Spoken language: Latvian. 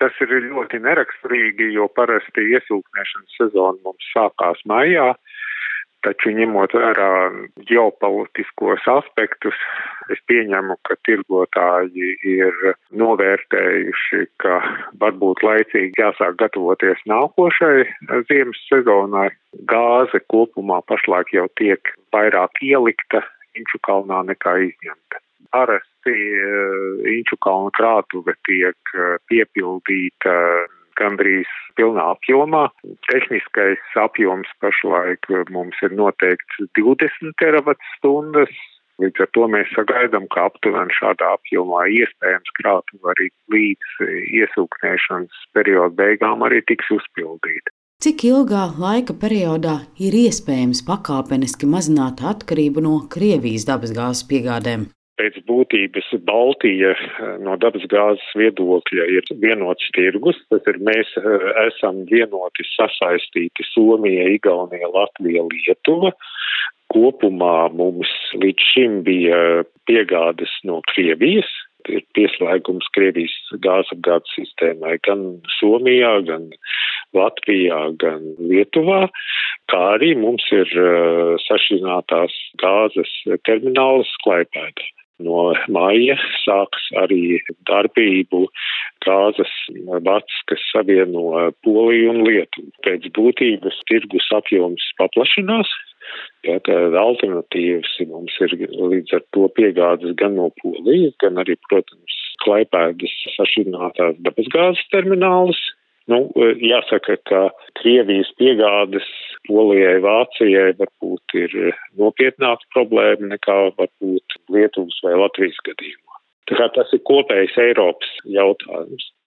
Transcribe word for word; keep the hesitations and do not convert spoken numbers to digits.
Tas ir ļoti neraksturīgi, jo parasti iesūknēšanas sezona mums sākās maijā, taču ņemot vērā ģeopolitiskos aspektus, es pieņemu, ka tirgotāji ir novērtējuši, ka varbūt laicīgi jāsāk gatavoties nākošai ziemas sezonai. Gāze kopumā pašlaik jau tiek vairāk ielikta Inčukalnā nekā izņemta. Parasti Inčukalna krātuve tiek piepildīta gandrīz pilnā apjomā. Tehniskais apjoms pašlaik mums ir noteikts divdesmit teravatstundas. Līdz ar to mēs sagaidām, ka aptuveni šādā apjomā iespējams krātuve arī līdz iesūknēšanas perioda beigām arī tiks uzpildīta. Cik ilgā laika periodā ir iespējams pakāpeniski mazināt atkarību no Krievijas dabasgāzes piegādēm? Pēc būtības Baltija no dabasgāzes viedokļa ir vienots tirgus. Tas ir mēs esam vienoti sasaistīti Somija, Igaunija, Latvija, Lietuva. Kopumā mums līdz šim bija piegādes no Krievijas. Ir pieslēgums Krievijas gāzapgādes sistēmai gan Somijā, gan Latvijā, gan Lietuvā, kā arī mums ir sašķidrinātās gāzes termināls Klaipēdā. No maija sāks arī darbību gāzes vats, kas savieno Poliju un Lietuvu. Pēc būtības tirgus apjoms paplašinās, ja, tad alternatīvas mums ir līdz ar to piegādes gan no Polijas, gan arī, protams, Klaipēdas sašķidrinātās dabasgāzes terminālis. Nu, jāsaka, ka Krievijas piegādes Polijai, Vācijai varbūt ir nopietnāka problēma nekā varbūt Lietuvas vai Latvijas gadījumā. Tā kā tas ir kopējs Eiropas jautājums.